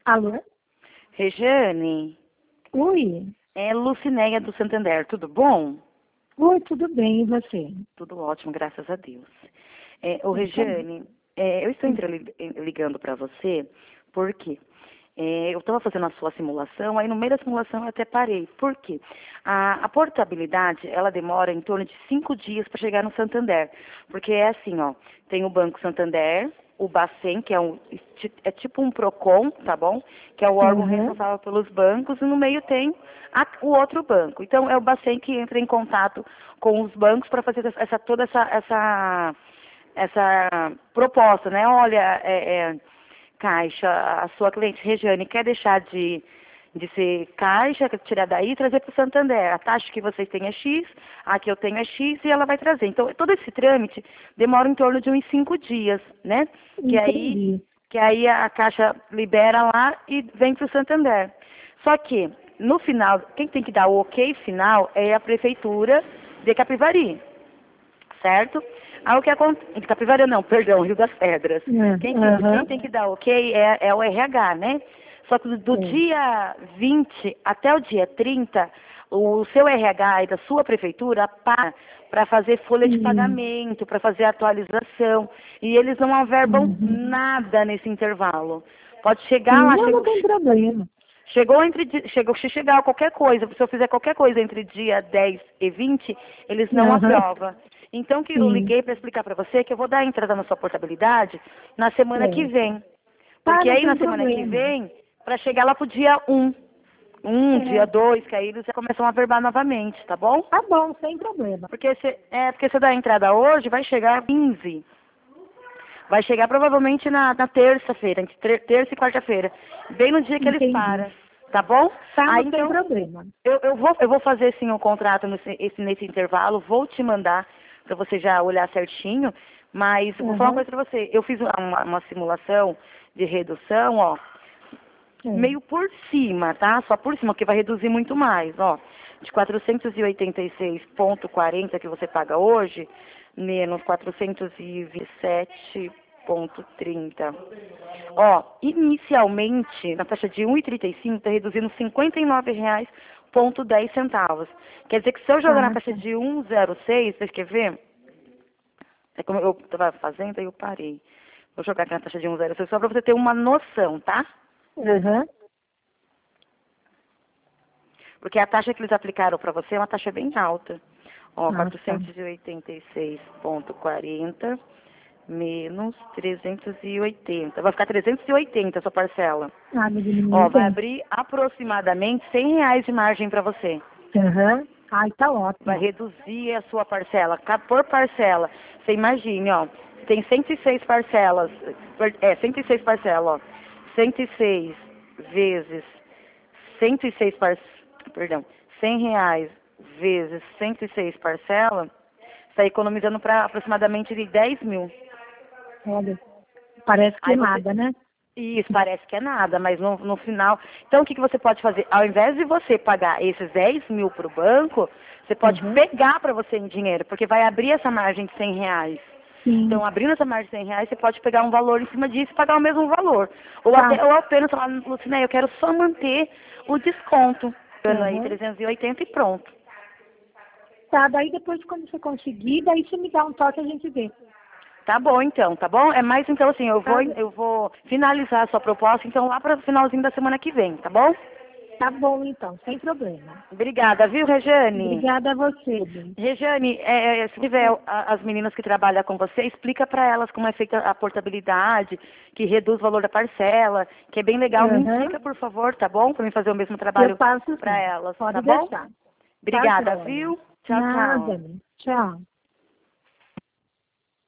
Alô? Rejane, Oi. é Lucinéia do Santander, tudo bom? Oi, tudo bem, e você? Tudo ótimo, graças a Deus. Ô Tá bom. Rejane, eu estou ligando para você porque eu estava fazendo a sua simulação, aí no meio da simulação eu até parei. Por quê? A portabilidade, ela demora em torno de 5 dias para chegar no Santander. Porque é assim, ó, tem o Banco Santander, o Bacen, que é tipo um PROCON, tá bom? Que é o órgão Uhum. responsável pelos bancos, e no meio tem o outro banco. Então é o Bacen que entra em contato com os bancos para fazer toda essa proposta, né? Olha, Caixa, a sua cliente Regiane quer deixar de ser Caixa, quer tirar daí e trazer para o Santander. A taxa que vocês têm é X, a que eu tenho é X e ela vai trazer. Então, todo esse trâmite demora em torno de uns 5 dias, né? Que aí, Entendi. que aí a Caixa libera lá e vem para o Santander. Só que, no final, quem tem que dar o ok final é a Prefeitura de Capivari, certo? Aí o que acontece. Capivari não, perdão, Rio das Pedras. Quem Aham. tem que dar ok é o RH, né? Só que do Sim. dia 20 até o dia 30, o seu RH e da sua prefeitura para fazer folha de Sim. pagamento, para fazer atualização. E eles não averbam Uhum. nada nesse intervalo. Pode chegar Sim, lá, não, não tem problema. se chegar qualquer coisa, se eu fizer qualquer coisa entre dia 10 e 20, eles não Aham. aprovam. Então que eu Sim. liguei para explicar para você que eu vou dar a entrada na sua portabilidade na semana que Certo. vem. Tá, Porque não aí na tem semana que problema. vem, para chegar lá pro dia dia É. 2, que aí eles já começam a verbar novamente, tá bom? Tá bom, sem problema. Porque você dá a entrada hoje, vai chegar 15. Vai chegar provavelmente na terça-feira, entre terça e quarta-feira, bem no dia que eles Entendi. param, tá bom? Tá, Aí não tem então, problema. eu vou fazer sim o contrato nesse intervalo, vou te mandar para você já olhar certinho, mas vou falar uma Aham. coisa para você. Eu fiz uma simulação de redução, ó, É. meio por cima, tá? Só por cima, porque vai reduzir muito mais, ó. De 486,40 que você paga hoje, menos 427,30. Ó, inicialmente, na taxa de 1,35, está reduzindo R$ 59,10. Quer dizer que se eu jogar na Ah, taxa tá. de 1,06, você quer ver? É como eu estava fazendo, aí eu parei. Vou jogar aqui na taxa de 1,06 só para você ter uma noção, tá? Aham. Porque a taxa que eles aplicaram para você é uma taxa bem alta. Ó, Ah, tá. 486,40 menos 380. Vai ficar 380 a sua parcela. Ah, me diminuiu Ó, vai bem. abrir aproximadamente R$ 100 de margem para você. Aham. Ai, tá Vai ótimo. reduzir a sua parcela. Por parcela, você imagine, ó, tem 106 parcelas. 106 parcelas, ó. 106 vezes 106 perdão, R$ 100 vezes 106 parcelas, está economizando para aproximadamente de 10 mil. Olha, parece que Aí você, nada, né? isso parece que é nada, mas no final. Então o que você pode fazer? Ao invés de você pagar esses 10 mil para o banco, você pode Uhum. pegar para você em dinheiro, porque vai abrir essa margem de R$ 100. Sim. Então, abrindo essa margem de R$ 100, você pode pegar um valor em cima disso e pagar o mesmo valor. Tá. Ou apenas falar, Lucina, eu quero só manter o desconto. Dando aí Uhum. 380 e pronto. Tá, daí depois quando você conseguir, daí você me dá um toque e a gente vê. Tá bom, então, tá bom? É mais então assim, Tá, eu vou finalizar a sua proposta, então lá para o finalzinho da semana que vem, tá bom? tá bom então, sem problema. Obrigada, viu, Rejane? Obrigada a você, Bim. Rejane, se tiver as meninas que trabalham com você, explica para elas como é feita a portabilidade, que reduz o valor da parcela, que é bem legal. Me Uhum. indica, por favor, tá bom? Para mim fazer o mesmo Eu trabalho passo para sim. elas, Pode tá bom? deixar. Tá, Obrigada, joia. viu? Tchau, Nada, tchau. Bim. Tchau.